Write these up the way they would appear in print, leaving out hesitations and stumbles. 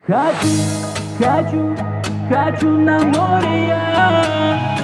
Хочу, хочу, хочу на море я.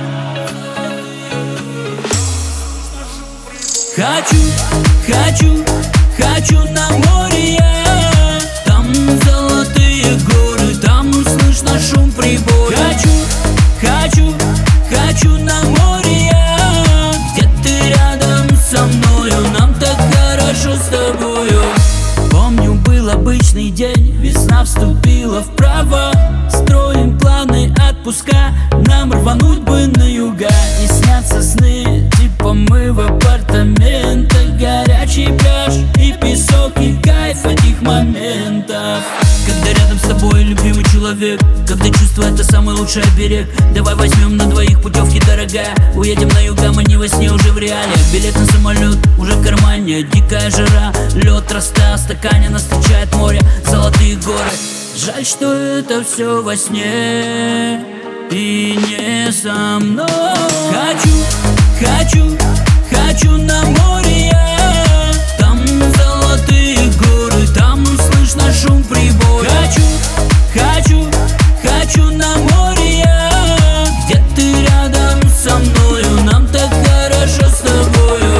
Хочу, хочу, хочу на море я. Там золотые горы, там слышно шум прибоя. Хочу, хочу, хочу на море я. Где ты рядом со мною, нам так хорошо с тобою. Помню, был обычный день, весна вступила в права. Строим планы отпуска, нам рвануть бы на юга. И снятся сны, типа мы в апартаментах. Горячий пляж и песок, и кайф этих моментов. Когда рядом с тобой любимый человек, когда чувство это самый лучший оберег. Давай возьмем на двоих путевки, дорогая. Уедем на юга, мы не во сне, уже в реале. Билет на самолет уже в кармане. Дикая жара, лед растаял в стакане. Нас встречает море, золотые горы. Жаль, что это все во сне и не со мной. Хочу, хочу, хочу на море я. Там золотые горы, там слышно шум прибоя. Хочу, хочу, хочу на море я. Где ты рядом со мною, нам так хорошо с тобою.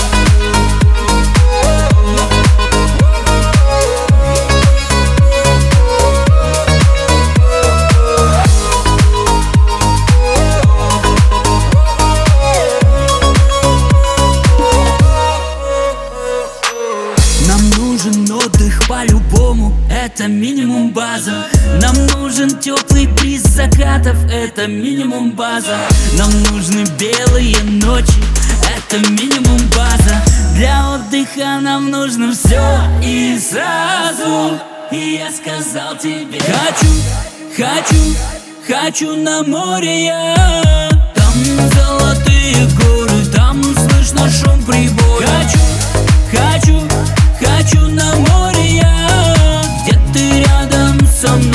Нам нужен отдых по-любому, это минимум база. Нам нужен теплый бриз закатов, это минимум база. Нам нужны белые ночи, это минимум база. Для отдыха нам нужно все и сразу. И я сказал тебе: хочу, хочу, хочу на море я. Там золотые горы, там слышно шум прибоя. Хочу, хочу, хочу на море я. Где ты рядом со мной.